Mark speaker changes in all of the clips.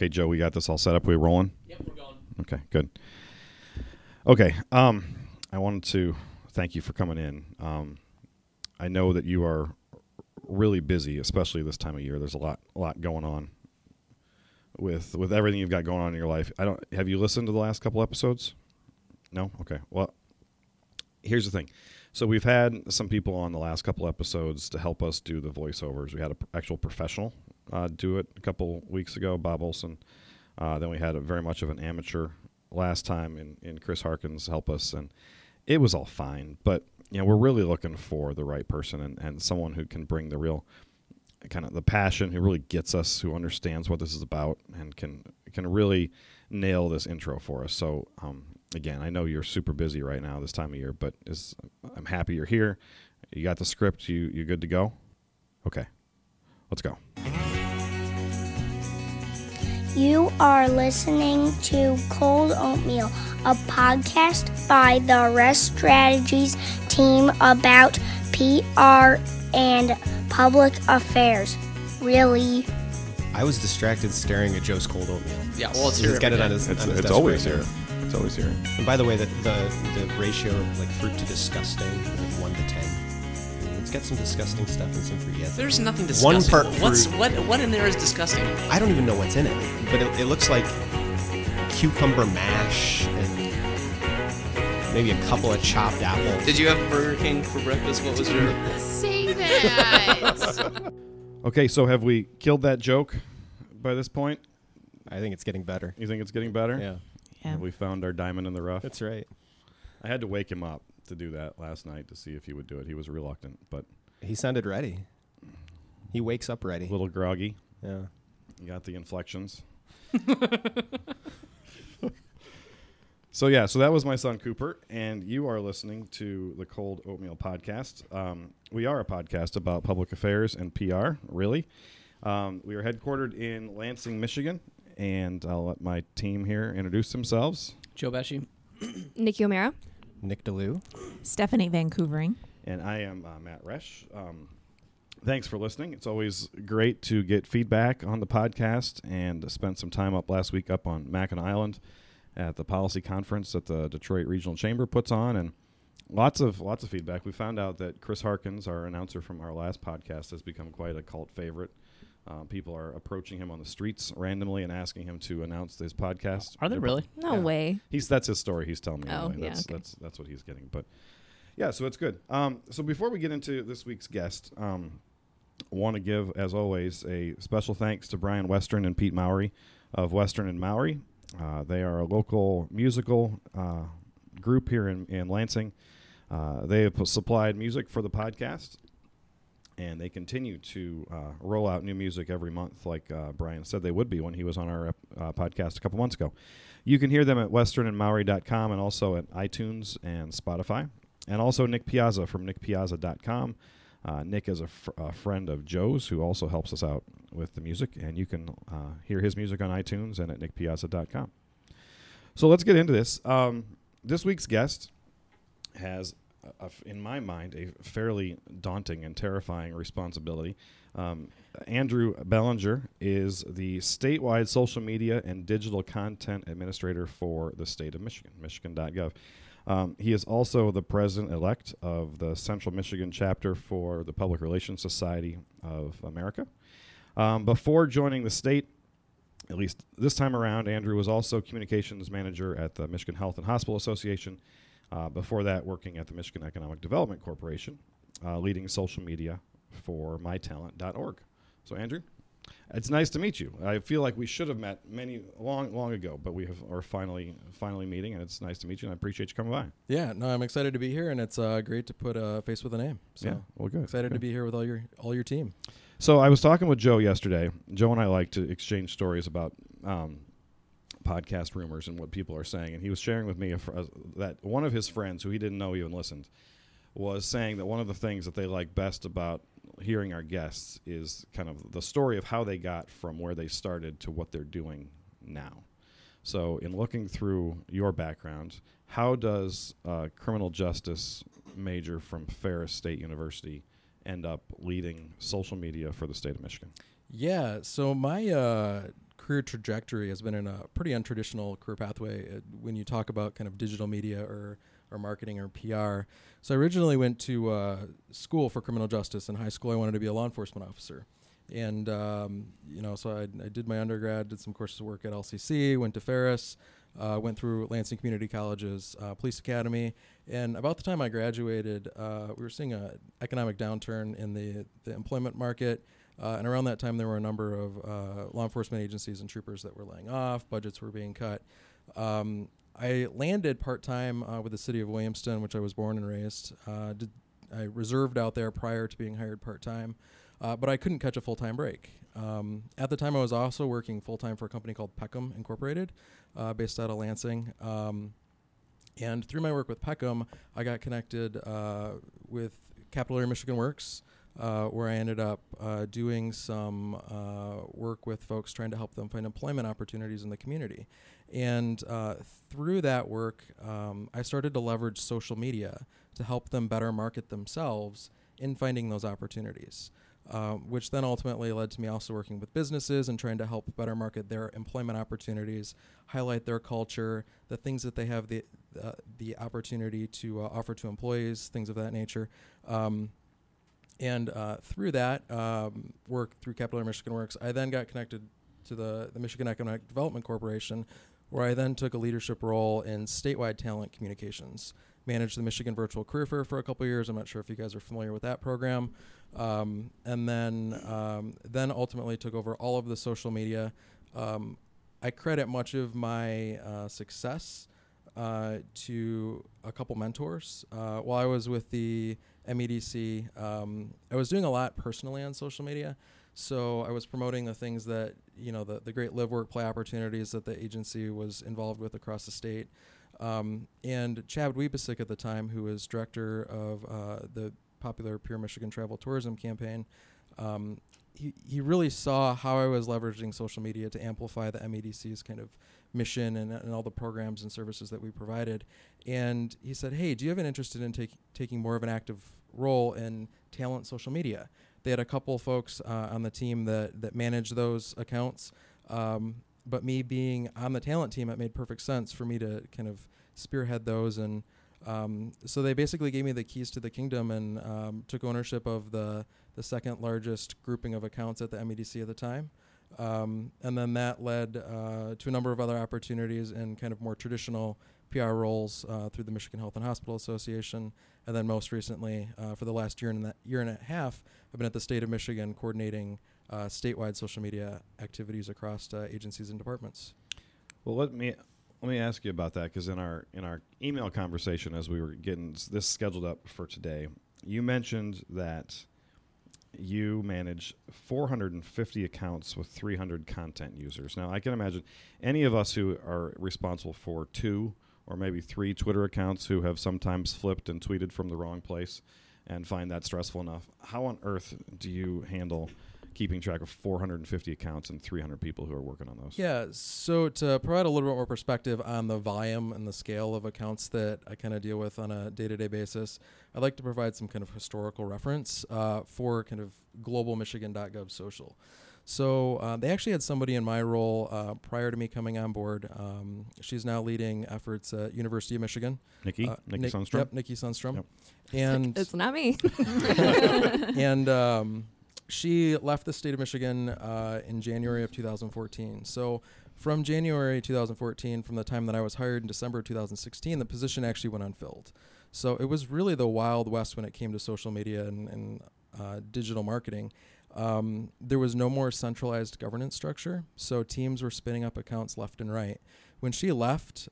Speaker 1: Okay, Joe, we got this all set up. We rolling?
Speaker 2: Yep, we're going.
Speaker 1: Okay, good. Okay, I wanted to thank you for coming in. I know that you are really busy, especially this time of year. There's a lot going on with everything you've got going on in your life. Have you listened to the last couple episodes? No? Okay. Well, here's the thing. So we've had some people on the last couple episodes to help us do the voiceovers. We had an actual professional do it a couple weeks ago, Bob Olson. Then we had a very much of an amateur last time in Chris Harkins help us, and it was all fine. But we're really looking for the right person and someone who can bring the real kind of the passion, who really gets us, who understands what this is about, and can really nail this intro for us. So again, I know you're super busy right now this time of year, but I'm happy you're here. You got the script. You good to go? Okay, let's go.
Speaker 3: You are listening to Cold Oatmeal, a podcast by the Rest Strategies team about PR and public affairs. Really?
Speaker 4: I was distracted staring at Joe's Cold Oatmeal.
Speaker 2: Yeah, well, it's here.
Speaker 4: He's got it on his
Speaker 1: It's
Speaker 4: desk
Speaker 1: always
Speaker 4: right
Speaker 1: here.
Speaker 4: now.
Speaker 1: It's always here.
Speaker 4: And by the way, the ratio of like fruit to disgusting, like 1 to 10. It's got some disgusting stuff and some fruit. Yeah,
Speaker 2: There's nothing disgusting.
Speaker 4: part
Speaker 2: What in there is disgusting?
Speaker 4: I don't even know what's in it, but it looks like cucumber mash and maybe a couple of chopped apples.
Speaker 2: Did you have Burger King for breakfast? What was your...
Speaker 5: Say that.
Speaker 1: Okay, so have we killed that joke by this point?
Speaker 4: I think it's getting better.
Speaker 1: You think it's getting better?
Speaker 4: Yeah,
Speaker 1: Have we found our diamond in the rough?
Speaker 4: that's right.
Speaker 1: I had to wake him up to do that last night to see if he would do it. He was reluctant, but
Speaker 4: He sounded ready. He wakes up
Speaker 1: a
Speaker 4: ready.
Speaker 1: little groggy.
Speaker 4: Yeah.
Speaker 1: You got the inflections. So that was my son Cooper, and you are listening to the Cold Oatmeal Podcast. We are a podcast about public affairs and PR, really. We are headquartered in Lansing, Michigan, and I'll let my team here introduce themselves.
Speaker 2: Joe Pesci.
Speaker 5: Nikki O'Mara.
Speaker 4: Nick DeLue.
Speaker 6: Stephanie Vancouvering.
Speaker 1: And I am Matt Resch. Thanks for listening. It's always great to get feedback on the podcast, and spent some time up last week up on Mackinac Island at the policy conference that the Detroit Regional Chamber puts on, and lots of feedback. We found out that Chris Harkins, our announcer from our last podcast, has become quite a cult favorite. People are approaching him on the streets randomly and asking him to announce his podcast.
Speaker 2: Are they really?
Speaker 5: No way.
Speaker 1: That's his story. He's telling me.
Speaker 5: Oh,
Speaker 1: anyway.
Speaker 5: yeah, okay.
Speaker 1: That's what he's getting. But yeah, so it's good. So before we get into this week's guest, want to give, as always, a special thanks to Brian Western and Pete Mowry of Western and Mowry. They are a local musical group here in Lansing. They have supplied music for the podcast, and they continue to roll out new music every month, like Brian said they would be when he was on our podcast a couple months ago. You can hear them at westernandmowry.com and also at iTunes and Spotify. And also Nick Piazza from nickpiazza.com. Nick is a friend of Joe's who also helps us out with the music, and you can hear his music on iTunes and at nickpiazza.com. So let's get into this. This week's guest has, in my mind, a fairly daunting and terrifying responsibility. Andrew Bellinger is the statewide social media and digital content administrator for the state of Michigan, michigan.gov. He is also the president-elect of the Central Michigan chapter for the Public Relations Society of America. Before joining the state, at least this time around, Andrew was also communications manager at the Michigan Health and Hospital Association. Before that, working at the Michigan Economic Development Corporation, leading social media for mytalent.org. So, Andrew, it's nice to meet you. I feel like we should have met long ago, but we are finally meeting, and it's nice to meet you, and I appreciate you coming by.
Speaker 7: Yeah, no, I'm excited to be here, and it's great to put a face with a name. So
Speaker 1: Yeah, well, good.
Speaker 7: excited
Speaker 1: Good.
Speaker 7: to be here with all your team.
Speaker 1: So I was talking with Joe yesterday. Joe and I like to exchange stories about podcast rumors and what people are saying, and he was sharing with me that one of his friends, who he didn't know even listened, was saying that one of the things that they like best about hearing our guests is kind of the story of how they got from where they started to what they're doing now. So in looking through your background, how does a criminal justice major from Ferris State University end up leading social media for the state of Michigan?
Speaker 7: Yeah, so my career trajectory has been in a pretty untraditional career pathway when you talk about kind of digital media or marketing or PR. So I originally went to school for criminal justice. In high school, I wanted to be a law enforcement officer. And, so I did my undergrad, did some courses of work at LCC, went to Ferris, went through Lansing Community College's police academy. And about the time I graduated, we were seeing an economic downturn in the employment market. And around that time, there were a number of law enforcement agencies and troopers that were laying off. Budgets were being cut. I landed part-time with the city of Williamston, which I was born and raised. I reserved out there prior to being hired part-time. But I couldn't catch a full-time break. At the time, I was also working full-time for a company called Peckham Incorporated, based out of Lansing. And through my work with Peckham, I got connected with Capital Area Michigan Works, where I ended up doing some work with folks trying to help them find employment opportunities in the community. And through that work, I started to leverage social media to help them better market themselves in finding those opportunities. Which then ultimately led to me also working with businesses and trying to help better market their employment opportunities, highlight their culture, the things that they have the opportunity to offer to employees, things of that nature. And through that work through Capital Area Michigan Works, I then got connected to the Michigan Economic Development Corporation, where I then took a leadership role in statewide talent communications. Managed the Michigan Virtual Career Fair for a couple years. I'm not sure if you guys are familiar with that program. And then ultimately took over all of the social media. I credit much of my success to a couple mentors. While I was with the MEDC, I was doing a lot personally on social media. So I was promoting the things that, the great live, work, play opportunities that the agency was involved with across the state. And Chad Wiebesick at the time, who was director of the popular Pure Michigan Travel Tourism campaign, he really saw how I was leveraging social media to amplify the MEDC's kind of mission and all the programs and services that we provided. And he said, hey, do you have an interest in taking more of an active role in talent social media? They had a couple folks on the team that managed those accounts. But me being on the talent team, it made perfect sense for me to kind of spearhead those. And so they basically gave me the keys to the kingdom and took ownership of the second largest grouping of accounts at the MEDC at the time. And then that led to a number of other opportunities in kind of more traditional PR roles through the Michigan Health and Hospital Association. And then most recently, for the last year and a half, I've been at the state of Michigan coordinating statewide social media activities across agencies and departments.
Speaker 1: Well, let me ask you about that, because in our email conversation as we were getting this scheduled up for today, you mentioned that you manage 450 accounts with 300 content users. Now, I can imagine any of us who are responsible for 2 or maybe 3 Twitter accounts who have sometimes flipped and tweeted from the wrong place and find that stressful enough. How on earth do you handle keeping track of 450 accounts and 300 people who are working on those?
Speaker 7: Yeah, so to provide a little bit more perspective on the volume and the scale of accounts that I kind of deal with on a day-to-day basis, I'd like to provide some kind of historical reference for kind of global Michigan.gov social. So they actually had somebody in my role prior to me coming on board. She's now leading efforts at University of Michigan.
Speaker 1: Nikki Sundstrom?
Speaker 7: Yep, Nikki Sundstrom.
Speaker 1: Yep.
Speaker 7: And
Speaker 5: It's not me.
Speaker 7: and she left the state of Michigan in January of 2014. So from January 2014, from the time that I was hired in December 2016, the position actually went unfilled. So it was really the Wild West when it came to social media and digital marketing. There was no more centralized governance structure, so teams were spinning up accounts left and right. When she left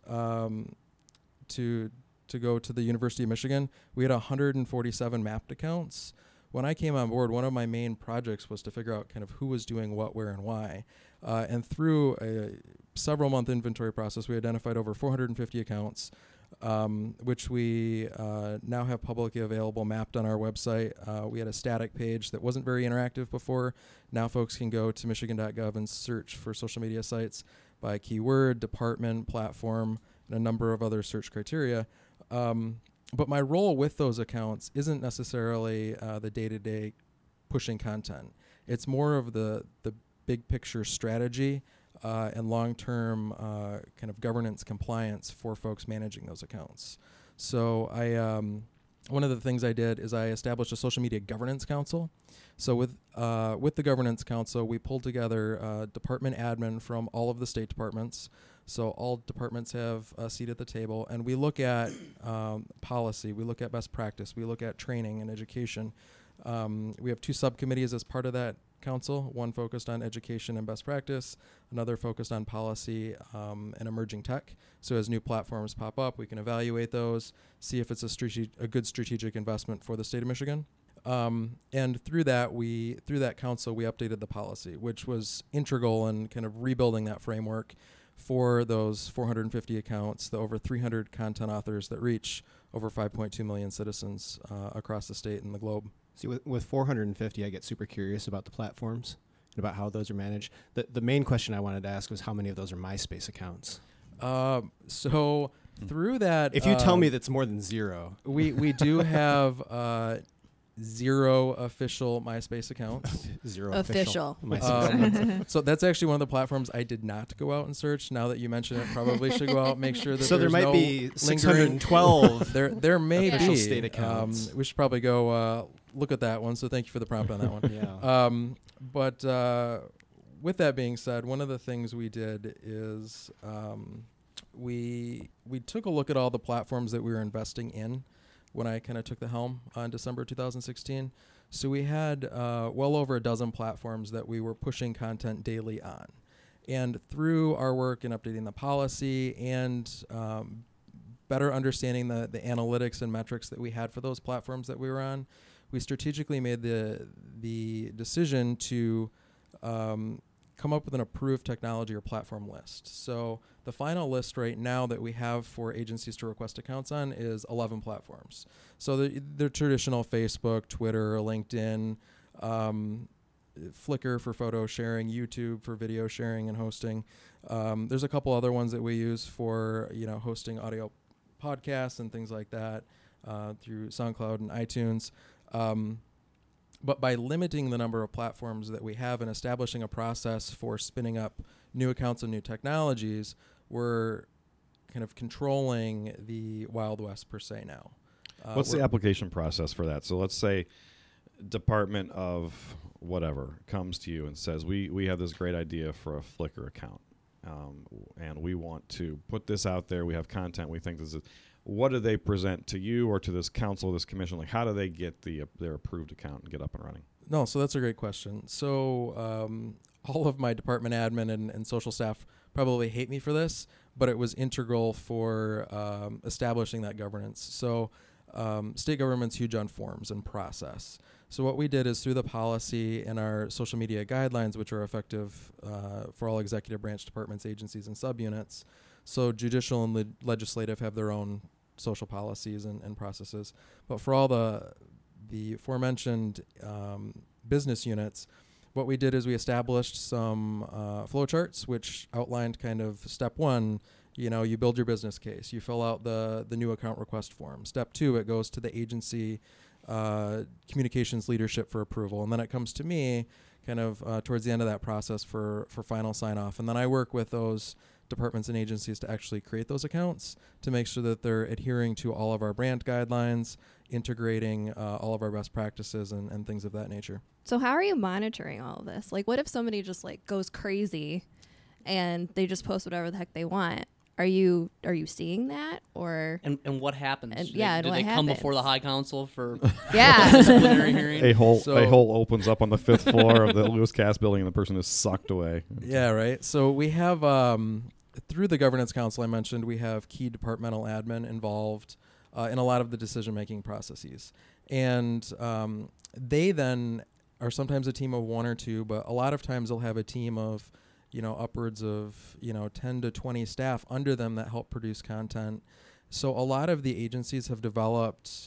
Speaker 7: to go to the University of Michigan, we had 147 mapped accounts. When I came on board, one of my main projects was to figure out kind of who was doing what, where, and why. And through a several-month inventory process, we identified over 450 accounts, which we now have publicly available, mapped on our website. We had a static page that wasn't very interactive before. Now folks can go to michigan.gov and search for social media sites by keyword, department, platform, and a number of other search criteria. But my role with those accounts isn't necessarily the day-to-day pushing content. It's more of the big picture strategy and long-term kind of governance compliance for folks managing those accounts. So one of the things I did is I established a social media governance council. So with the governance council, we pulled together department admin from all of the state departments. So all departments have a seat at the table, and we look at policy, we look at best practice, we look at training and education. We have 2 subcommittees as part of that council, one focused on education and best practice, another focused on policy and emerging tech. So as new platforms pop up, we can evaluate those, see if it's a good strategic investment for the state of Michigan. And through that council, we updated the policy, which was integral in kind of rebuilding that framework for those 450 accounts, the over 300 content authors that reach over 5.2 million citizens across the state and the globe.
Speaker 4: See, with 450, I get super curious about the platforms and about how those are managed. The main question I wanted to ask was how many of those are MySpace accounts?
Speaker 7: So through that...
Speaker 4: If you tell me that's more than 0.
Speaker 7: We do have 0 official MySpace accounts.
Speaker 4: 0
Speaker 5: Official.
Speaker 4: MySpace accounts.
Speaker 7: So that's actually one of the platforms I did not go out and search. Now that you mention it, probably should go out and make sure that
Speaker 4: So there
Speaker 7: there's
Speaker 4: might
Speaker 7: no
Speaker 4: be
Speaker 7: lingering
Speaker 4: 612
Speaker 7: there may
Speaker 4: official
Speaker 7: be
Speaker 4: state accounts.
Speaker 7: We should probably go look at that one. So thank you for the prompt on that one.
Speaker 4: Yeah.
Speaker 7: But with that being said, one of the things we did is we took a look at all the platforms that we were investing in when I kind of took the helm in December 2016. So we had well over a dozen platforms that we were pushing content daily on. And through our work in updating the policy and better understanding the analytics and metrics that we had for those platforms that we were on, we strategically made the decision to come up with an approved technology or platform list. So the final list right now that we have for agencies to request accounts on is 11 platforms. So the traditional Facebook, Twitter, LinkedIn, Flickr for photo sharing, YouTube for video sharing and hosting. There's a couple other ones that we use for hosting audio podcasts and things like that through SoundCloud and iTunes. But by limiting the number of platforms that we have and establishing a process for spinning up new accounts and new technologies, we're kind of controlling the Wild West per se now.
Speaker 1: What's the application process for that? So let's say Department of whatever comes to you and says, we have this great idea for a Flickr account, and we want to put this out there. We have content. We think this is... What do they present to you or to this council, this commission? Like, how do they get their approved account and get up and running?
Speaker 7: No, so that's a great question. So all of my department admin and social staff probably hate me for this, but it was integral for establishing that governance. So state government's huge on forms and process. So what we did is through the policy and our social media guidelines, which are effective for all executive branch departments, agencies, and subunits. So judicial and legislative have their own social policies and processes. But for all the aforementioned business units, what we did is we established some flow charts, which outlined kind of step 1, you build your business case. You fill out the new account request form. Step 2, it goes to the agency communications leadership for approval. And then it comes to me kind of towards the end of that process for final sign-off. And then I work with those departments and agencies to actually create those accounts to make sure that they're adhering to all of our brand guidelines, integrating all of our best practices and things of that nature.
Speaker 5: So how are you monitoring all of this? Like, what if somebody just goes crazy and they just post whatever the heck they want? Are you seeing that, or
Speaker 2: And what happens?
Speaker 5: And-
Speaker 2: Do
Speaker 5: yeah,
Speaker 2: they, do
Speaker 5: what
Speaker 2: they come
Speaker 5: happens?
Speaker 2: before the High Council for
Speaker 5: yeah?
Speaker 2: disciplinary hearing?
Speaker 1: A hole
Speaker 7: So-
Speaker 1: opens up on the 5th floor of the Lewis Cass building, and the person is sucked away.
Speaker 7: Yeah, right. So we have, through the governance council I mentioned, we have key departmental admin involved in a lot of the decision-making processes. And they then are sometimes a team of 1 or 2, but a lot of times they'll have a team of, upwards of, 10 to 20 staff under them that help produce content. So a lot of the agencies have developed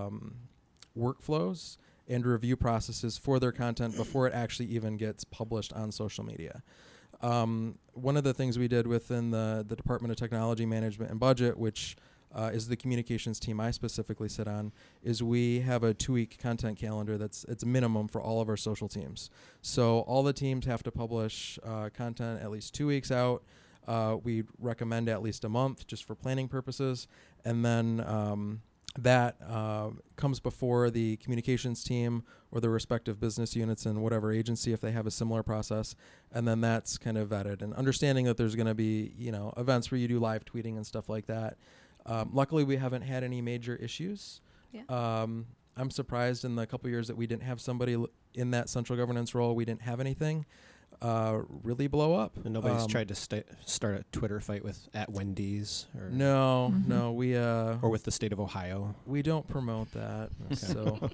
Speaker 7: workflows and review processes for their content before it actually even gets published on social media. One of the things we did within the Department of Technology Management and Budget, which is the communications team I specifically sit on, is we have a 2-week content calendar it's a minimum for all of our social teams. So all the teams have to publish content at least 2 weeks out. We recommend at least a month just for planning purposes. And then that comes before the communications team or the respective business units in whatever agency if they have a similar process. And then that's kind of vetted. And understanding that there's going to be, events where you do live tweeting and stuff like that. Luckily, we haven't had any major issues.
Speaker 5: Yeah.
Speaker 7: I'm surprised in the couple years that we didn't have somebody in that central governance role, we didn't have anything really blow up.
Speaker 4: And nobody's tried to start a Twitter fight with at Wendy's or
Speaker 7: No,
Speaker 6: Mhm.
Speaker 7: no, we
Speaker 4: or with the state of Ohio.
Speaker 7: we don't promote that.
Speaker 4: Okay.
Speaker 7: So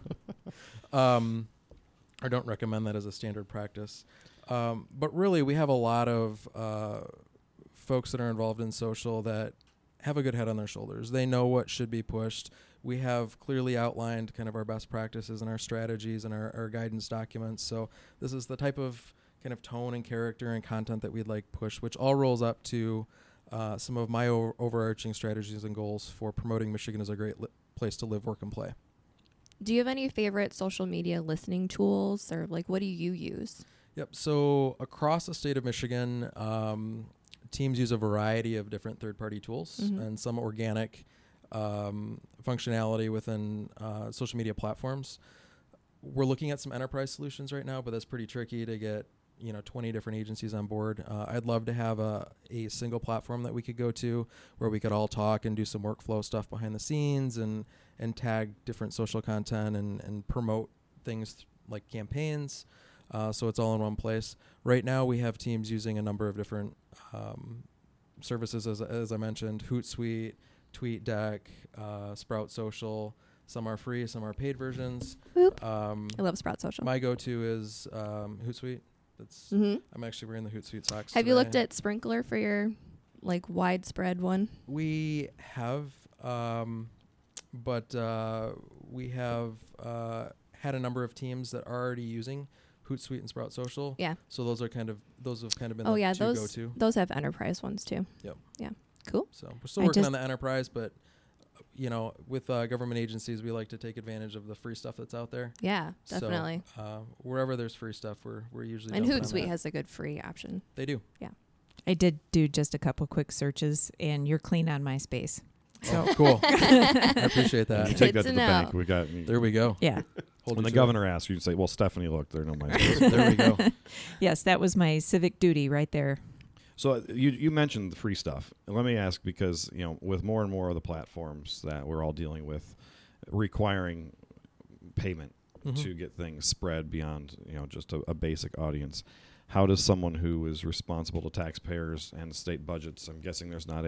Speaker 7: I don't recommend that as a standard practice. But really, we have a lot of folks that are involved in social that have a good head on their shoulders. They know what should be pushed. We have clearly outlined kind of our best practices and our strategies and our guidance documents. So this is the type of kind of tone and character and content that we'd like push, which all rolls up to some of my overarching strategies and goals for promoting Michigan as a great place to live, work, and play.
Speaker 5: Do you have any favorite social media listening tools, or like what do you use?
Speaker 7: Yep. So across the state of Michigan, teams use a variety of different third-party tools and some organic functionality within social media platforms. We're looking at some enterprise solutions right now, but that's pretty tricky to get 20 different agencies on board. I'd love to have a single platform that we could go to where we could all talk and do some workflow stuff behind the scenes and tag different social content and promote things like campaigns. So it's all in one place. Right now we have teams using a number of different services, as I mentioned, Hootsuite, TweetDeck, Sprout Social. Some are free, some are paid versions.
Speaker 5: Whoop. I love Sprout Social.
Speaker 7: My go-to is Hootsuite. That's I'm actually wearing the Hootsuite socks.
Speaker 5: Have
Speaker 7: today.
Speaker 5: you looked at Sprinkler for your like widespread one?
Speaker 7: We have, but we have had a number of teams that are already using Hootsuite and Sprout Social.
Speaker 5: Yeah.
Speaker 7: So those have kind of been
Speaker 5: Oh
Speaker 7: the
Speaker 5: yeah,
Speaker 7: two
Speaker 5: those
Speaker 7: go-to.
Speaker 5: those have enterprise ones too.
Speaker 7: Yep.
Speaker 5: Yeah. Cool.
Speaker 7: So we're still
Speaker 6: I
Speaker 7: working
Speaker 6: just-
Speaker 7: on the enterprise, but with government agencies, we like to take advantage of the free stuff that's out there.
Speaker 5: Yeah, definitely.
Speaker 7: So wherever there's free stuff, we're usually
Speaker 5: And
Speaker 7: jumping on
Speaker 5: Hootsuite
Speaker 7: that.
Speaker 5: has a good free option.
Speaker 7: They do.
Speaker 6: I did do just a couple quick searches, and you're clean on MySpace. So
Speaker 7: Oh, cool. I appreciate
Speaker 1: You
Speaker 7: that.
Speaker 1: take
Speaker 5: Good
Speaker 1: that
Speaker 5: to
Speaker 1: to the
Speaker 5: know.
Speaker 1: bank. We got.
Speaker 7: There we go.
Speaker 6: yeah,
Speaker 7: Hold
Speaker 1: When the
Speaker 7: you to it.
Speaker 1: governor asks, you can say, "Well, Stephanie, look, there are no my."
Speaker 7: There we go.
Speaker 6: yes, that was my civic duty right there.
Speaker 1: So you mentioned the free stuff. And let me ask, because with more and more of the platforms that we're all dealing with requiring payment to get things spread beyond just a basic audience, how does someone who is responsible to taxpayers and state budgets, I'm guessing there's not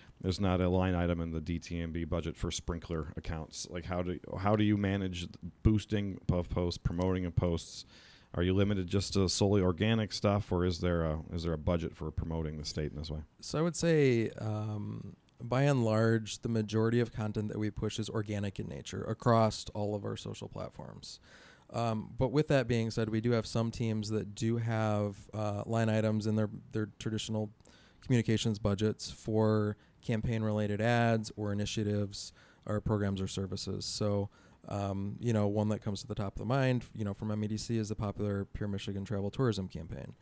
Speaker 1: a line item in the DTMB budget for sprinkler accounts, like how do you manage boosting of posts, promoting of posts? Are you limited just to solely organic stuff, or is there a budget for promoting the state in this way?
Speaker 7: So I would say, by and large, the majority of content that we push is organic in nature across all of our social platforms. But with that being said, we do have some teams that do have line items in their traditional communications budgets for campaign-related ads or initiatives or programs or services. So one that comes to the top of the mind, from MEDC is the popular Pure Michigan Travel Tourism campaign.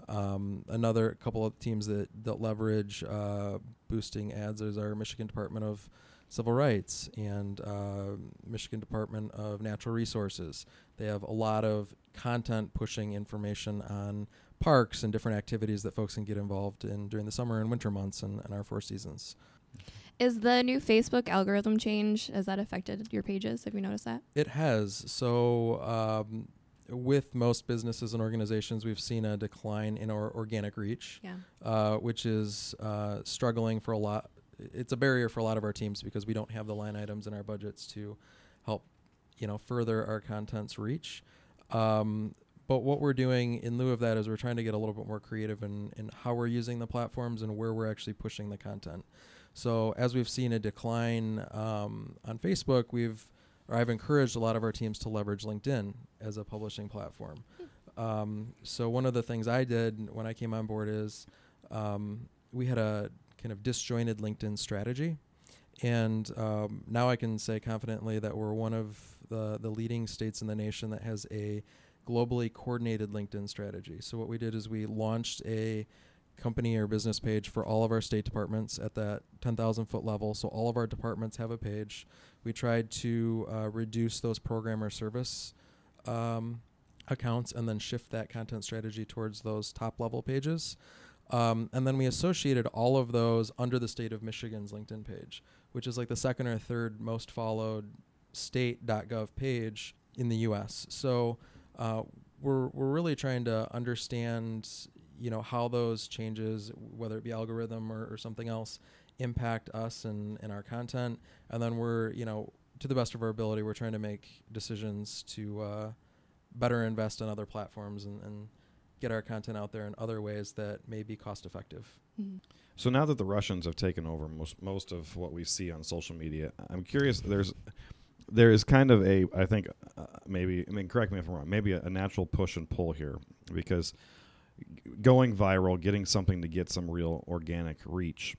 Speaker 7: Another couple of teams that leverage boosting ads is our Michigan Department of Civil Rights and Michigan Department of Natural Resources. They have a lot of content pushing information on parks and different activities that folks can get involved in during the summer and winter months and our 4 seasons.
Speaker 5: Is the new Facebook algorithm change, has that affected your pages? Have you noticed that?
Speaker 7: It has. So with most businesses and organizations, we've seen a decline in our organic reach, which is struggling for a lot. It's a barrier for a lot of our teams because we don't have the line items in our budgets to help, further our content's reach. But what we're doing in lieu of that is we're trying to get a little bit more creative in how we're using the platforms and where we're actually pushing the content. So as we've seen a decline on Facebook, I've encouraged a lot of our teams to leverage LinkedIn as a publishing platform. So one of the things I did when I came on board is we had a kind of disjointed LinkedIn strategy. And now I can say confidently that we're one of the leading states in the nation that has a globally coordinated LinkedIn strategy. So what we did is we launched a company or business page for all of our state departments at that 10,000 foot level. So all of our departments have a page. We tried to reduce those program or service accounts and then shift that content strategy towards those top level pages. And then we associated all of those under the state of Michigan's LinkedIn page, which is like the second or third most followed state.gov page in the U.S. So we're really trying to understand, how those changes, whether it be algorithm or something else, impact us and our content. And then we're, to the best of our ability, we're trying to make decisions to better invest in other platforms and get our content out there in other ways that may be cost effective.
Speaker 5: Mm-hmm.
Speaker 1: So now that the Russians have taken over most of what we see on social media, I'm curious. There is kind of a, I think, correct me if I'm wrong, maybe a natural push and pull here, because going viral, getting something to get some real organic reach,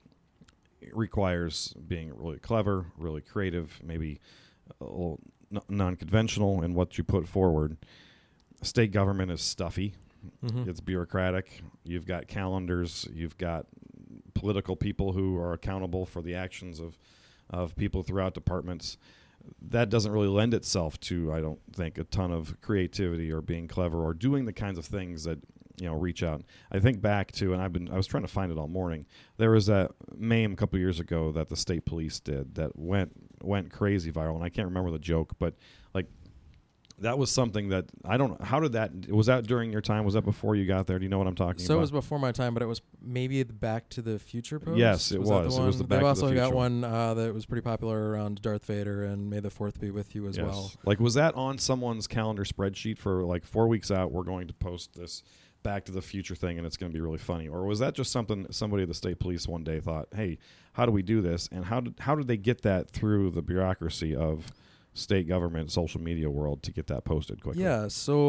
Speaker 1: requires being really clever, really creative, maybe a little non-conventional in what you put forward. State government is stuffy.
Speaker 7: Mm-hmm.
Speaker 1: It's bureaucratic. You've got calendars. You've got political people who are accountable for the actions of people throughout departments. That doesn't really lend itself to, I don't think, a ton of creativity or being clever or doing the kinds of things that reach out. I think back to, and I was trying to find it all morning. There was that meme a couple years ago that the state police did that went crazy viral, and I can't remember the joke, but like that was something that I don't know. How did that? Was that during your time? Was that before you got there? Do you know what I'm talking about?
Speaker 7: So it was before my time, but it was maybe the Back to the Future post.
Speaker 1: Yes, it was. It was the Back to the Future.
Speaker 7: They've also got one that was pretty popular around Darth Vader and May the 4th be with you as well.
Speaker 1: Like, was that on someone's calendar spreadsheet for like 4 weeks out? We're going to post this Back to the Future thing, and it's going to be really funny. Or was that just something somebody at the state police one day thought, hey, how do we do this? And how did they get that through the bureaucracy of state government, social media world to get that posted quickly?
Speaker 7: Yeah,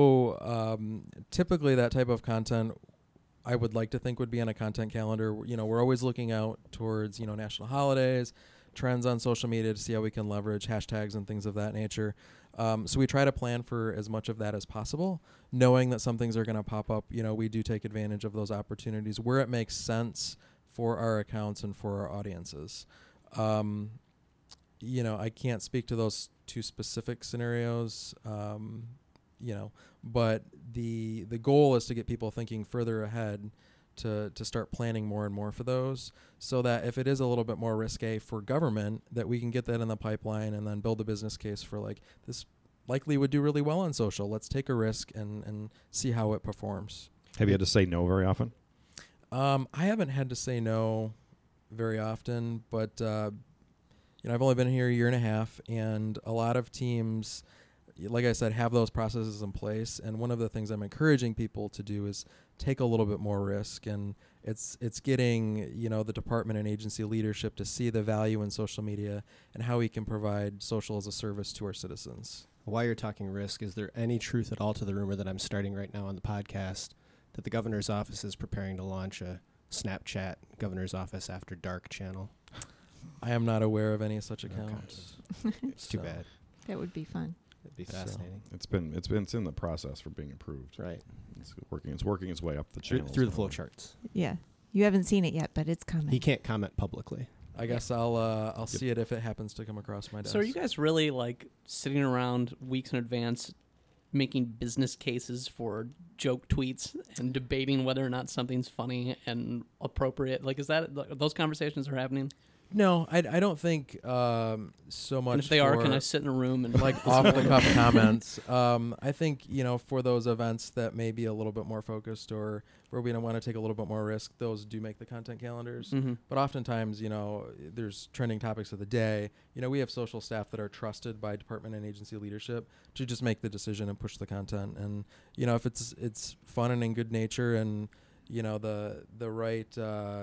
Speaker 7: so typically that type of content I would like to think would be on a content calendar. We're always looking out towards, national holidays, trends on social media to see how we can leverage hashtags and things of that nature. So we try to plan for as much of that as possible, knowing that some things are going to pop up. We do take advantage of those opportunities where it makes sense for our accounts and for our audiences. I can't speak to those two specific scenarios, but the goal is to get people thinking further ahead to start planning more and more for those, so that if it is a little bit more risque for government, that we can get that in the pipeline and then build a business case for like, this likely would do really well on social. Let's take a risk and see how it performs.
Speaker 1: Have you had to say no very often?
Speaker 7: I haven't had to say no very often, but I've only been here a year and a half, and a lot of teams, like I said, have those processes in place. And one of the things I'm encouraging people to do is take a little bit more risk. And it's getting, the department and agency leadership to see the value in social media and how we can provide social as a service to our citizens.
Speaker 4: While you're talking risk, is there any truth at all to the rumor that I'm starting right now on the podcast that the governor's office is preparing to launch a Snapchat Governor's Office After Dark channel?
Speaker 7: I am not aware of any such accounts.
Speaker 4: It's too bad.
Speaker 6: That would be fun.
Speaker 4: It'd be fascinating.
Speaker 1: It's in the process for being approved.
Speaker 4: Right.
Speaker 1: It's working its way up the channel
Speaker 4: Through the flow charts.
Speaker 6: Yeah. You haven't seen it yet, but it's coming.
Speaker 4: He can't comment publicly.
Speaker 7: I guess I'll see it if it happens to come across my desk.
Speaker 2: So are you guys really like sitting around weeks in advance making business cases for joke tweets and debating whether or not something's funny and appropriate? Like, is that those conversations are happening?
Speaker 7: No, I don't think so much.
Speaker 2: And if they are, can I sit in a room and
Speaker 7: like off the cuff comments? I think for those events that may be a little bit more focused or where we don't want to take a little bit more risk, those do make the content calendars.
Speaker 2: Mm-hmm.
Speaker 7: But oftentimes, there's trending topics of the day. We have social staff that are trusted by department and agency leadership to just make the decision and push the content. And if it's fun and in good nature and the right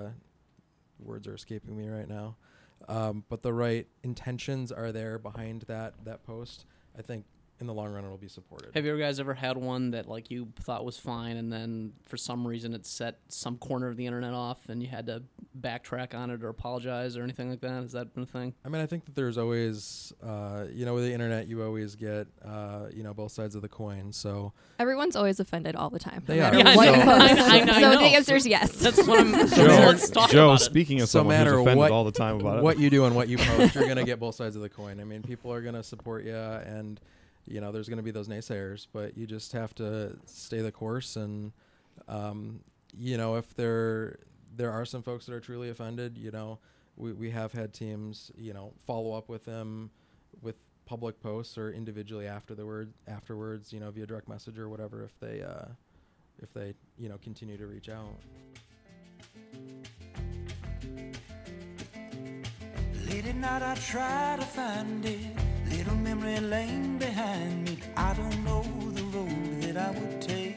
Speaker 7: words are escaping me right now, but the right intentions are there behind that post, I think in the long run it'll be supported.
Speaker 2: Have you guys ever had one that like you thought was fine and then for some reason it set some corner of the internet off and you had to backtrack on it or apologize or anything like that? Has that been a thing?
Speaker 7: I mean, I think that there's always, with the internet, you always get, both sides of the coin. So
Speaker 5: Everyone's always offended all the time.
Speaker 7: They
Speaker 5: no
Speaker 7: are.
Speaker 5: matter
Speaker 7: Yeah,
Speaker 5: what
Speaker 7: I
Speaker 5: you
Speaker 7: know.
Speaker 5: post.
Speaker 2: I
Speaker 5: So
Speaker 2: know.
Speaker 5: the answer is yes.
Speaker 2: That's what I'm. So
Speaker 1: Joe,
Speaker 2: let's talk
Speaker 1: Joe,
Speaker 2: about it.
Speaker 1: speaking of
Speaker 7: So
Speaker 1: someone who's
Speaker 7: matter
Speaker 1: offended
Speaker 7: what-
Speaker 1: all the time about
Speaker 7: what
Speaker 1: it.
Speaker 7: you do and what you post, you're going to get both sides of the coin. I mean, people are going to support you, and, there's going to be those naysayers, but you just have to stay the course. And, if there are some folks that are truly offended, we have had teams, follow up with them with public posts or individually afterwards, via direct message or whatever, if they continue to reach out.
Speaker 8: Late at night I try to find it, little memory lane behind me. I don't know the road that I would take.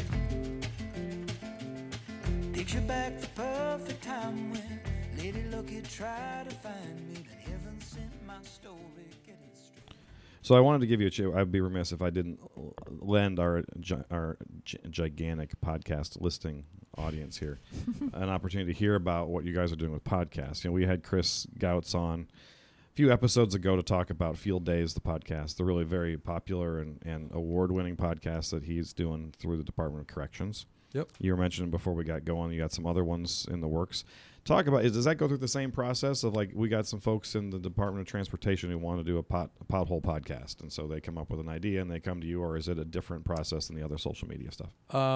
Speaker 8: Picture back the perfect time when Lady Lucky tried to find me, but heaven sent my story, get it straight.
Speaker 1: So I wanted to give you a chance. I'd be remiss if I didn't lend our gigantic podcast listing audience here an opportunity to hear about what you guys are doing with podcasts. We had Chris Gouts on a few episodes ago to talk about Field Days, the podcast, the really very popular and award-winning podcast that he's doing through the Department of Corrections.
Speaker 7: Yep.
Speaker 1: You were mentioning before we got going, you got some other ones in the works. Talk about, does that go through the same process of we got some folks in the Department of Transportation who want to do a pothole podcast, and so they come up with an idea and they come to you, or is it a different process than the other social media stuff?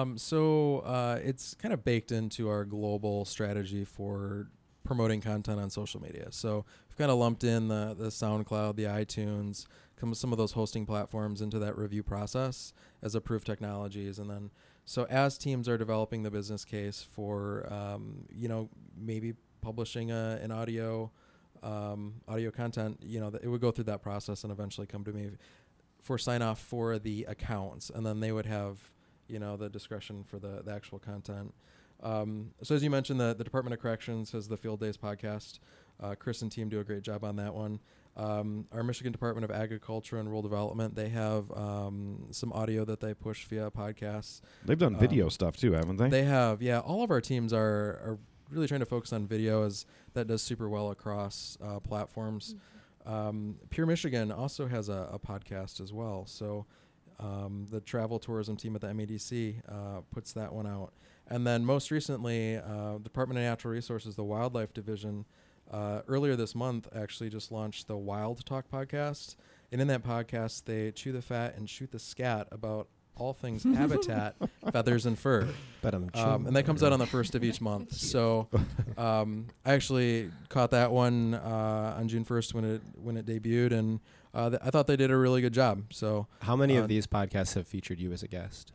Speaker 7: It's kind of baked into our global strategy for promoting content on social media. So we've kind of lumped in the SoundCloud, the iTunes, some of those hosting platforms into that review process as approved technologies, and then so as teams are developing the business case for, maybe publishing an audio content, it would go through that process and eventually come to me for sign off for the accounts, and then they would have, the discretion for the actual content. So as you mentioned, the Department of Corrections has the Field Days podcast. Chris and team do a great job on that one. Our Michigan Department of Agriculture and Rural Development, they have some audio that they push via podcasts.
Speaker 1: They've done video stuff too, haven't they?
Speaker 7: They have, yeah. All of our teams are really trying to focus on video, as that does super well across platforms. Pure Michigan also has a podcast as well. So the travel tourism team at the MEDC puts that one out. And then most recently, Department of Natural Resources, the Wildlife Division, earlier this month actually just launched the Wild Talk podcast. And in that podcast, they chew the fat and shoot the scat about all things habitat, feathers, and fur. And that comes out on the first of each month. So I actually caught that one on June 1st when it debuted, and I thought they did a really good job. So
Speaker 4: how many of these podcasts have featured you as a guest?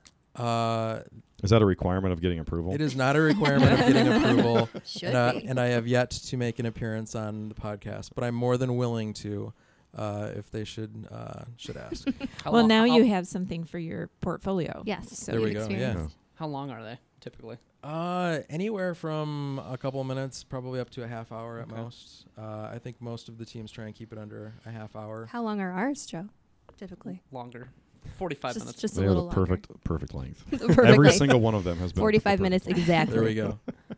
Speaker 1: Is that a requirement of getting approval?
Speaker 7: It is not a requirement of getting approval.
Speaker 5: Should be.
Speaker 7: And I have yet to make an appearance on the podcast, but I'm more than willing to if they should ask.
Speaker 6: Well, now you have something for your portfolio.
Speaker 5: Yes.
Speaker 6: So
Speaker 7: There we
Speaker 5: you've
Speaker 7: go,
Speaker 5: experienced.
Speaker 2: How long are they typically?
Speaker 7: Anywhere from a couple of minutes, probably up to a half hour at
Speaker 2: Okay.
Speaker 7: most. I think most of the teams try and keep it under a half hour.
Speaker 5: How long are ours, Joe? Typically.
Speaker 2: Longer. 45 minutes.
Speaker 5: Just a
Speaker 1: They are the
Speaker 5: little longer.
Speaker 1: perfect length.
Speaker 5: Perfect
Speaker 1: Every
Speaker 5: length.
Speaker 1: single one of them has been
Speaker 5: 45
Speaker 1: the
Speaker 5: minutes
Speaker 1: perfect
Speaker 5: exactly.
Speaker 7: There we go.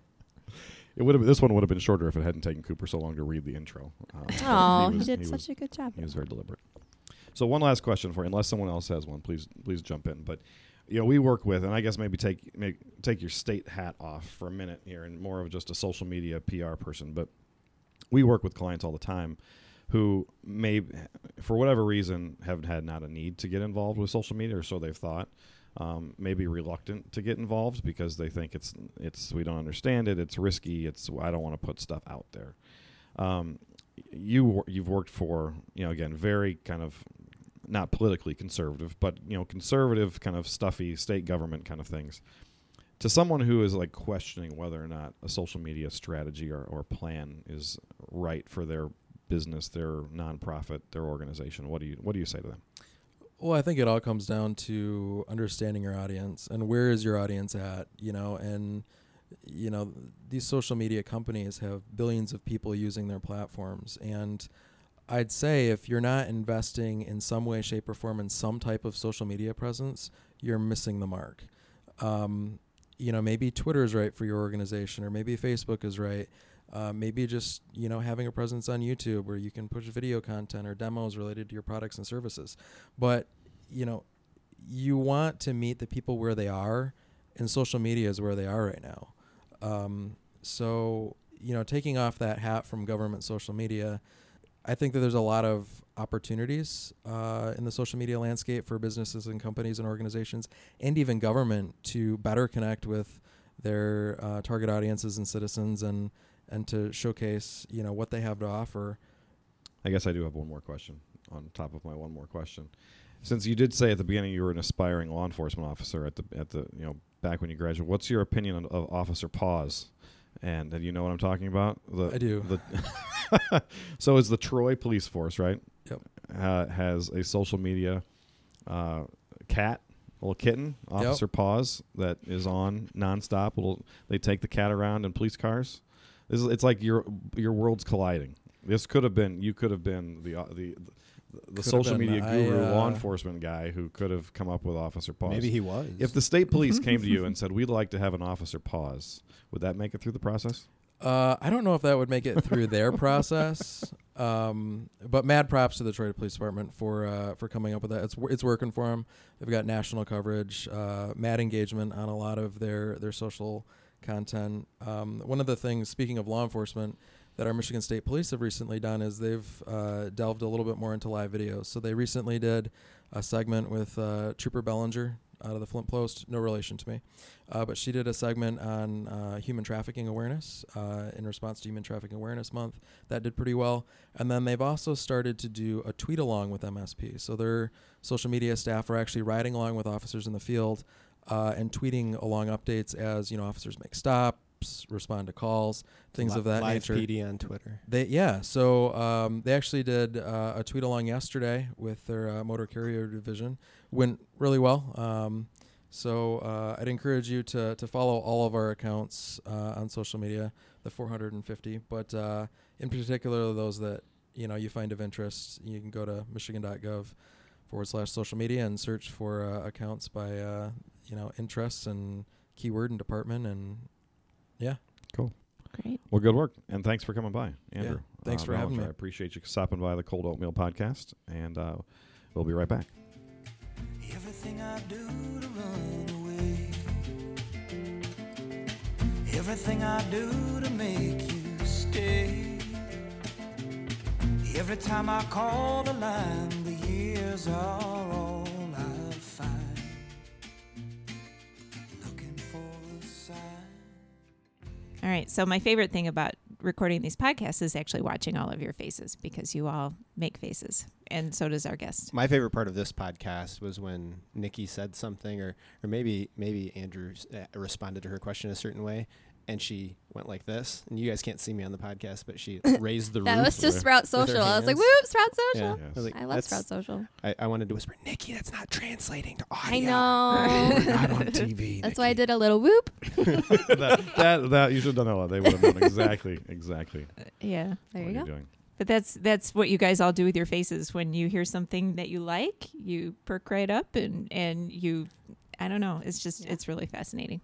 Speaker 1: This one would have been shorter if it hadn't taken Cooper so long to read the intro.
Speaker 5: Oh, he
Speaker 1: was-
Speaker 5: did
Speaker 1: he
Speaker 5: such
Speaker 1: was-
Speaker 5: a good job.
Speaker 1: He was very deliberate. So one last question for you, unless someone else has one, please jump in. But we work with, and I guess maybe take your state hat off for a minute here, and more of just a social media PR person. But we work with clients all the time who may, for whatever reason, have had not a need to get involved with social media, or so they've thought. Maybe reluctant to get involved because they think it's we don't understand it, it's risky, I don't want to put stuff out there. You've worked for, again, very kind of not politically conservative, but conservative kind of stuffy state government kind of things. To someone who is questioning whether or not a social media strategy or plan is right for their business, their nonprofit, their organization, what do you say to them?
Speaker 7: Well, I think it all comes down to understanding your audience and where is your audience at, and these social media companies have billions of people using their platforms, and I'd say if you're not investing in some way, shape, or form in some type of social media presence, you're missing the mark. Maybe Twitter is right for your organization, or maybe Facebook is right. Maybe just, having a presence on YouTube where you can push video content or demos related to your products and services. But, you want to meet the people where they are, and social media is where they are right now. So, taking off that hat from government social media, I think that there's a lot of opportunities in the social media landscape for businesses and companies and organizations and even government to better connect with their target audiences and citizens and to showcase, what they have to offer.
Speaker 1: I guess I do have one more question on top of my one more question. Since you did say at the beginning you were an aspiring law enforcement officer at the back when you graduated, what's your opinion of Officer Pause? And you know what I'm talking about?
Speaker 7: I do.
Speaker 1: So is the Troy Police Force, right?
Speaker 7: Yep.
Speaker 1: Has a social media cat, little kitten, Officer Pause, that is on nonstop. They take the cat around in police cars. It's like your worlds colliding. This could have been, you could have been the social media guru, law enforcement guy who could have come up with Officer Pause.
Speaker 4: Maybe he was.
Speaker 1: If the state police came to you and said, we'd like to have an Officer Pause, would that make it through the process?
Speaker 7: I don't know if that would make it through their process, but mad props to the Detroit Police Department for coming up with that. It's working for them. They've got national coverage, mad engagement on a lot of their social content. One of the things, speaking of law enforcement, that our Michigan State Police have recently done is they've delved a little bit more into live videos. So they recently did a segment with Trooper Bellinger out of the Flint Post, no relation to me, but she did a segment on human trafficking awareness in response to Human Trafficking Awareness Month. That did pretty well. And then they've also started to do a tweet along with MSP. So their social media staff are actually riding along with officers in the field and tweeting along updates as officers make stops, respond to calls, things of that nature.
Speaker 4: Live PD on Twitter.
Speaker 7: So they actually did a tweet along yesterday with their motor carrier division. Went really well. So I'd encourage you to follow all of our accounts on social media, the 450. But in particular, those that you find of interest, you can go to michigan.gov/social media and search for accounts by interests and keyword and department and. Yeah.
Speaker 1: Cool.
Speaker 6: Great.
Speaker 1: Well, good work. And thanks for coming by, Andrew.
Speaker 7: Yeah, thanks for having me.
Speaker 1: I appreciate you stopping by the Cold Oatmeal podcast, and we'll be right back.
Speaker 8: Everything I do to run away, everything I do to make you stay, every time I call the line, the years are all I'll find, looking for a sign.
Speaker 6: All right. So my favorite thing about recording these podcasts is actually watching all of your faces, because you all make faces, and so does our guest.
Speaker 4: My favorite part of this podcast was when Nikki said something, or maybe Andrew responded to her question a certain way, and she went like this. And you guys can't see me on the podcast, but she raised the roof.
Speaker 5: That was just Sprout Social. I was like, whoop, Sprout Social.
Speaker 1: Yeah.
Speaker 4: I, was like,
Speaker 5: I love Sprout Social.
Speaker 4: I wanted to whisper, Nikki, that's not translating to audio.
Speaker 5: I know.
Speaker 4: We're not on TV.
Speaker 5: That's why I did a little whoop.
Speaker 1: that you should have done that. They would have known exactly.
Speaker 6: Yeah.
Speaker 5: There
Speaker 1: what
Speaker 5: you
Speaker 1: you're
Speaker 5: go.
Speaker 1: doing.
Speaker 6: But that's what you guys all do with your faces. When you hear something that you like, you perk right up, and you, I don't know. It's just, it's really fascinating.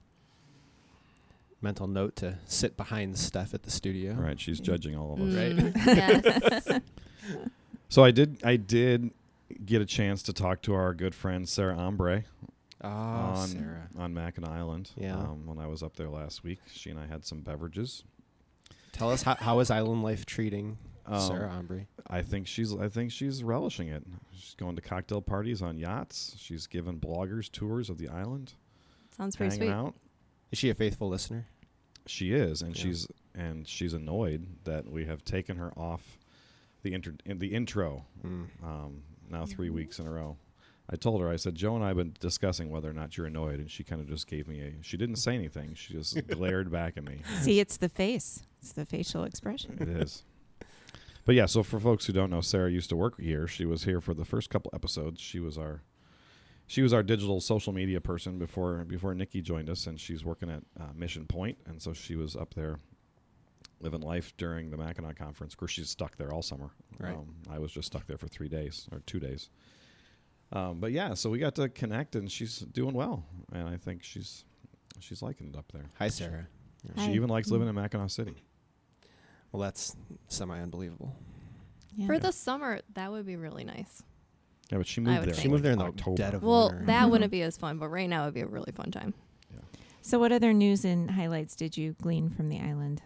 Speaker 4: Mental note to sit behind Steph at the studio.
Speaker 1: All right, she's judging all of us.
Speaker 5: Yes.
Speaker 1: So I did get a chance to talk to our good friend Sarah Ombre
Speaker 4: Sarah.
Speaker 1: on Mackinac Island.
Speaker 4: Yeah.
Speaker 1: When I was up there last week, she and I had some beverages.
Speaker 4: Tell us how is Island Life treating Sarah Ombre?
Speaker 1: I think she's relishing it. She's going to cocktail parties on yachts. She's given bloggers tours of the island.
Speaker 5: Sounds pretty
Speaker 1: hanging
Speaker 5: sweet.
Speaker 1: out.
Speaker 4: Is she a faithful listener?
Speaker 1: She is, and
Speaker 4: Yeah.
Speaker 1: she's annoyed that we have taken her off the intro. Now 3 weeks in a row. I told her, I said, Joe and I have been discussing whether or not you're annoyed, and she kind of just gave me she didn't say anything. She just glared back at me.
Speaker 6: See, it's the face. It's the facial expression.
Speaker 1: It is. But yeah, so for folks who don't know, Sarah used to work here. She was here for the first couple episodes. She was our digital social media person before Nikki joined us, and she's working at Mission Point, and so she was up there living life during the Mackinac Conference. Of course, she's stuck there all summer.
Speaker 4: Right.
Speaker 1: I was just stuck there for 3 days or 2 days. But yeah, so we got to connect, and she's doing well, and I think she's liking it up there.
Speaker 4: Hi, Sarah.
Speaker 1: She even likes living in Mackinac City.
Speaker 4: Well, that's semi-unbelievable.
Speaker 6: Yeah.
Speaker 5: For the summer, that would be really nice.
Speaker 1: Yeah, but she
Speaker 5: I
Speaker 1: moved
Speaker 5: would
Speaker 1: there.
Speaker 5: think.
Speaker 4: She moved there in the
Speaker 1: October.
Speaker 4: dead of
Speaker 5: Well,
Speaker 4: winter.
Speaker 5: that wouldn't be as fun, but right now it would be a really fun time.
Speaker 6: So what other news and highlights did you glean from the island?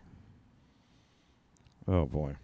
Speaker 1: Oh boy.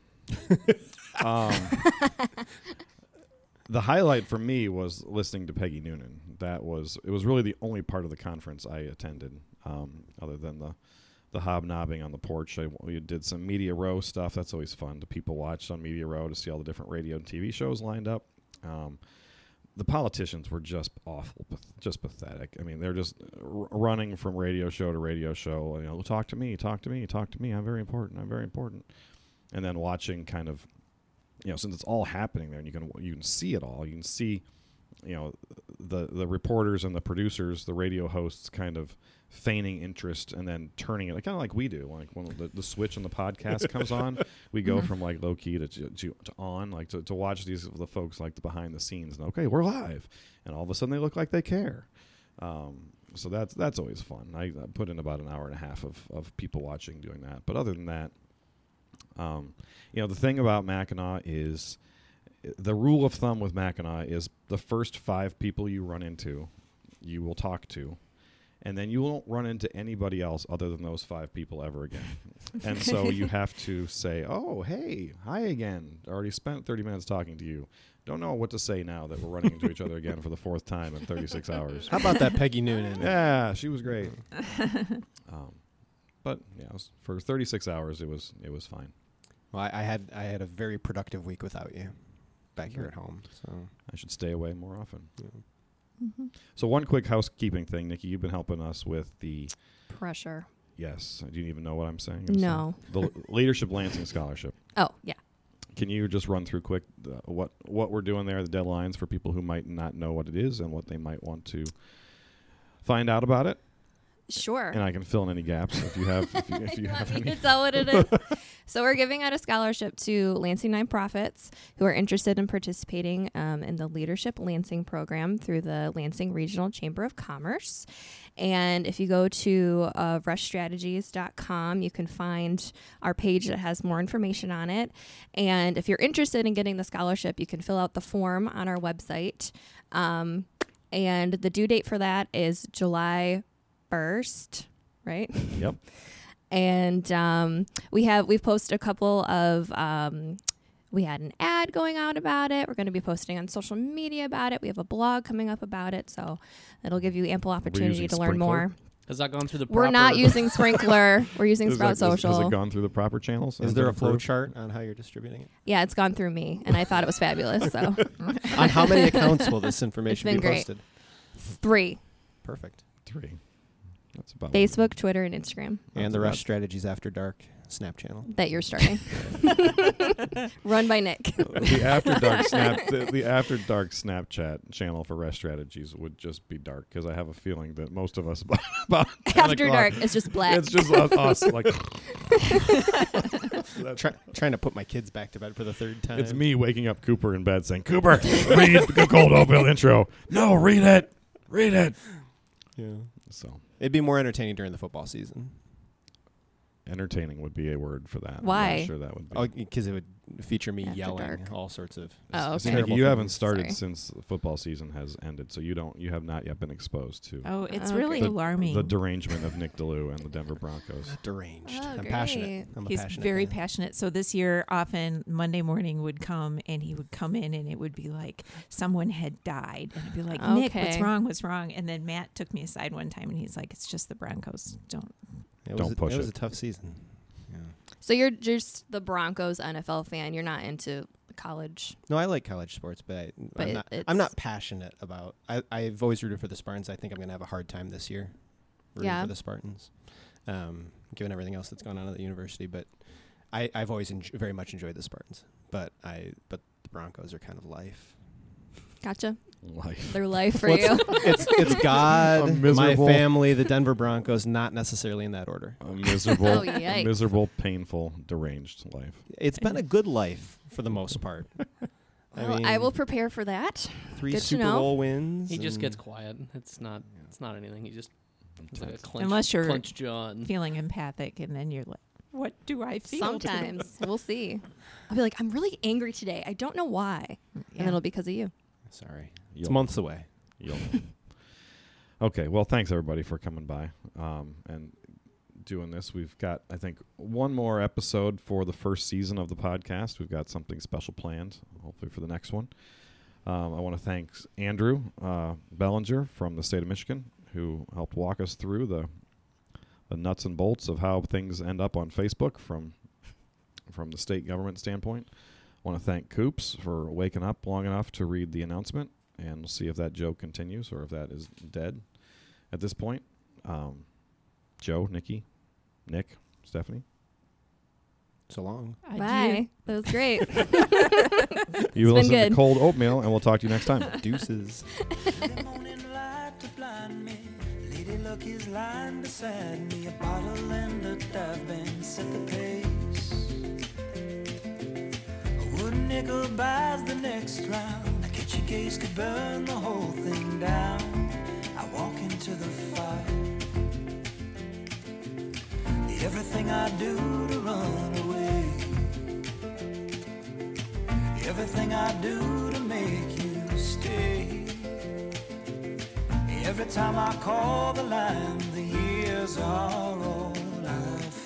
Speaker 1: The highlight for me was listening to Peggy Noonan. It was really the only part of the conference I attended, other than the hobnobbing on the porch. We did some Media Row stuff. That's always fun to people watch on Media Row to see all the different radio and TV shows lined up. The politicians were just awful, just pathetic. I mean, they're just running from radio show to radio show. You know, talk to me, talk to me, talk to me. I'm very important. I'm very important. And then watching kind of, you know, since it's all happening there, and you can see it all. You can see, you know, the reporters and the producers, the radio hosts, kind of feigning interest and then turning it, kind of like we do. Like when the switch on the podcast comes on, we go from like low key to on, like to watch the folks like the behind the scenes. And okay, we're live, and all of a sudden they look like they care. So that's always fun. I put in about an hour and a half of people watching doing that. But other than that, you know, the thing about Mackinac is the rule of thumb with Mackinac is the first 5 people you run into, you will talk to. And then you won't run into anybody else other than those 5 people ever again. And so you have to say, oh, hey, hi again. Already spent 30 minutes talking to you. Don't know what to say now that we're running into each other again for the 4th time in 36 hours.
Speaker 4: How about that Peggy Noonan?
Speaker 1: Yeah, she was great. But yeah, for 36 hours, it was fine.
Speaker 4: Well, I had a very productive week without you back here at home. So
Speaker 1: I should stay away more often.
Speaker 4: yeah.
Speaker 5: Mm-hmm.
Speaker 1: So one quick housekeeping thing, Nikki, you've been helping us with the
Speaker 5: Pressure.
Speaker 1: yes. Do you even know what I'm saying?
Speaker 5: No.
Speaker 1: The Leadership Lansing Scholarship.
Speaker 5: Oh, yeah.
Speaker 1: Can you just run through quick what we're doing there, the deadlines for people who might not know what it is and what they might want to find out about it?
Speaker 5: Sure.
Speaker 1: And I can fill in any gaps if you have if you have
Speaker 5: You
Speaker 1: any.
Speaker 5: can tell what it is. So we're giving out a scholarship to Lansing nonprofits who are interested in participating in the Leadership Lansing program through the Lansing Regional Chamber of Commerce. And if you go to rushstrategies.com, you can find our page that has more information on it. And if you're interested in getting the scholarship, you can fill out the form on our website. And the due date for that is July 1st, right?
Speaker 1: Yep.
Speaker 5: And we've posted a couple of we had an ad going out about it. We're going to be posting on social media about it. We have a blog coming up about it, so it'll give you ample opportunity to learn more.
Speaker 2: Has that gone through the
Speaker 5: We're
Speaker 2: proper...
Speaker 5: not using Sprinkler. We're using
Speaker 1: Has
Speaker 5: Sprout Social.
Speaker 1: Has it gone through the proper channels?
Speaker 4: Is
Speaker 1: Has
Speaker 4: there
Speaker 1: it
Speaker 4: a flow
Speaker 1: approved?
Speaker 4: chart on how you're distributing it?
Speaker 5: Yeah, it's gone through me, and I thought it was fabulous. So
Speaker 4: On how many accounts will this information
Speaker 5: been
Speaker 4: be
Speaker 5: great.
Speaker 4: posted?
Speaker 5: 3:
Speaker 1: Oh,
Speaker 4: Perfect.
Speaker 1: 3. That's about
Speaker 5: Facebook, Twitter, and Instagram
Speaker 4: And the
Speaker 1: about-
Speaker 4: Rush Strategies After Dark Snap channel.
Speaker 5: that you're starting. Run by Nick.
Speaker 1: the After Dark the After Dark Snapchat channel for Rest Strategies would just be dark because I have a feeling that most of us about 10
Speaker 5: After
Speaker 1: o'clock,
Speaker 5: dark, it's just black.
Speaker 1: It's just us like
Speaker 4: Trying to put my kids back to bed for the 3rd time.
Speaker 1: it's me waking up Cooper in bed saying, "Cooper, read the Cold Oatmeal intro." No, read it.
Speaker 4: Yeah.
Speaker 1: So
Speaker 4: It'd be more entertaining during the football season.
Speaker 1: entertaining would be a word for that. I'm
Speaker 5: Why?
Speaker 1: not sure that would be.
Speaker 4: Oh, because it would feature me
Speaker 5: After
Speaker 4: yelling
Speaker 5: dark.
Speaker 4: all sorts of.
Speaker 5: Oh,
Speaker 1: See,
Speaker 5: okay.
Speaker 1: Nikki, you haven't started
Speaker 5: Sorry.
Speaker 1: since the football season has ended, so you have not yet been exposed to
Speaker 6: Oh, it's
Speaker 5: Okay.
Speaker 6: really
Speaker 1: the,
Speaker 6: alarming.
Speaker 1: the derangement of Nick DeLue and the Denver Broncos.
Speaker 4: Deranged.
Speaker 5: Oh,
Speaker 4: I'm passionate.
Speaker 5: great.
Speaker 4: I'm a
Speaker 6: He's
Speaker 4: passionate
Speaker 6: very
Speaker 4: guy.
Speaker 6: passionate. So this year, often Monday morning would come, and he would come in, and it would be like someone had died, and I'd be like, "Nick, what's
Speaker 5: Okay.
Speaker 6: wrong? What's wrong?" And then Matt took me aside one time, and he's like, "It's just the Broncos. Don't."
Speaker 1: Don't push
Speaker 4: It was
Speaker 1: it.
Speaker 4: a tough season. Yeah.
Speaker 5: So you're just the Broncos NFL fan. You're not into college.
Speaker 4: No, I like college sports, but,
Speaker 5: But
Speaker 4: I'm not. I'm
Speaker 5: it's-
Speaker 4: not passionate about. I've always rooted for the Spartans. I think I'm going to have a hard time this year rooting
Speaker 5: Yeah.
Speaker 4: for the Spartans, given everything else that's gone on at the university. But I've always very much enjoyed the Spartans. But the Broncos are kind of life.
Speaker 5: Gotcha.
Speaker 1: Life.
Speaker 5: Their life for
Speaker 4: Well,
Speaker 5: you.
Speaker 4: It's God,
Speaker 1: A
Speaker 4: my
Speaker 1: miserable-
Speaker 4: family, the Denver Broncos, not necessarily in that order.
Speaker 1: A miserable,
Speaker 5: Oh, yikes.
Speaker 1: miserable, painful, deranged life.
Speaker 4: It's been a good life for the most part.
Speaker 5: Well, I will prepare for that.
Speaker 4: 3
Speaker 5: good to
Speaker 4: Super
Speaker 5: know.
Speaker 4: Bowl wins.
Speaker 2: He just
Speaker 4: and-
Speaker 2: gets quiet. It's not anything. He just it's like a clench,
Speaker 6: Unless you're
Speaker 2: clenched jaw. And
Speaker 6: feeling empathic, and then you're like, what do I feel?
Speaker 5: Sometimes. We'll see. I'll be like, I'm really angry today. I don't know why. And then it'll be because of you.
Speaker 4: Sorry.
Speaker 1: You'll-
Speaker 4: It's months away.
Speaker 1: You'll know. Okay, well, thanks everybody for coming by and doing this. We've got, I think, one more episode for the first season of the podcast. We've got something special planned, hopefully for the next one. I want to thank Andrew Bellinger from the state of Michigan, who helped walk us through the nuts and bolts of how things end up on Facebook from the state government standpoint. I want to thank Coops for waking up long enough to read the announcement, and we'll see if that joke continues or if that is dead at this point. Joe, Nikki, Nick, Stephanie.
Speaker 4: So long.
Speaker 5: Bye. That was great.
Speaker 1: You
Speaker 5: been
Speaker 1: listen to
Speaker 5: good.
Speaker 1: Cold Oatmeal, and we'll talk to you next time.
Speaker 4: Deuces.
Speaker 8: The morning light to blind me. Lady Luck is lying beside me. A bottle and a dive band set the pace. A wooden nickel buys the next round. A kitchen case could burn the whole thing down. I walk into the fire. Everything I do to run away. Everything I do to make you stay. Every time I call the line, the years are all I